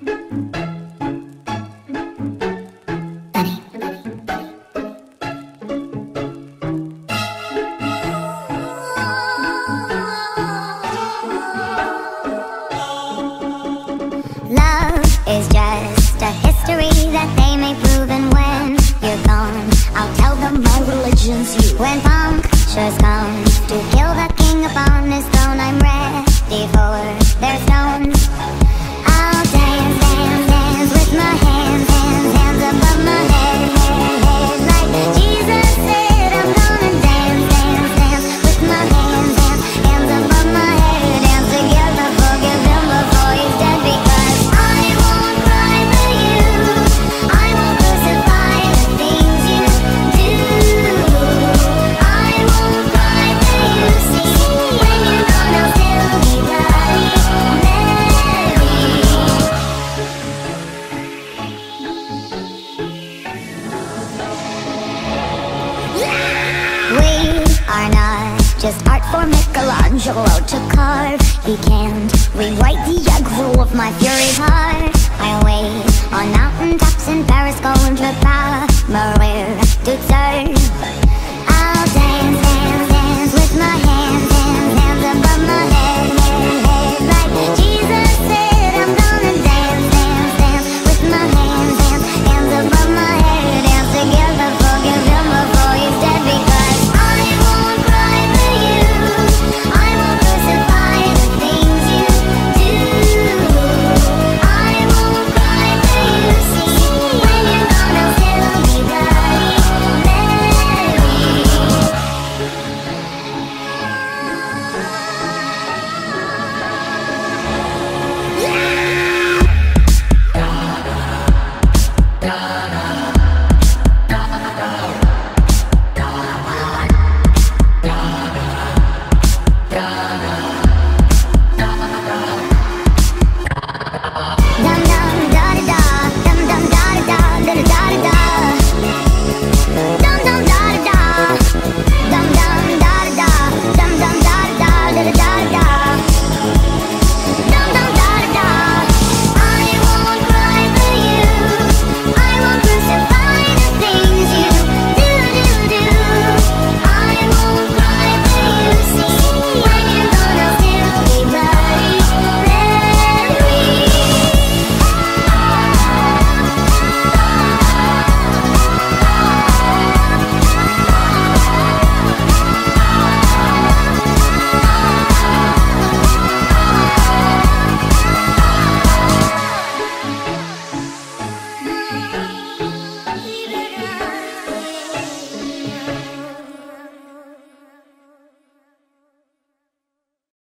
Love is just a history that they may prove, and when you're gone, I'll tell them my religion's you. When punctures come to kill the king upon his throne, I'm ready for their stones. I'll dance, dance, dance with my hands, hands, hands above my head, head, head. Like Jesus said, I'm gonna dance, dance, dance with my hands, hands, hands above my head. Dance together, forgive him before he's dead, because I won't cry for you, I won't crucify the things you do. I won't cry for you, see, when you're gone I'll still be Bloody Mary. We are not just art for Michelangelo to carve. He can't rewrite the aggro of my fury heart.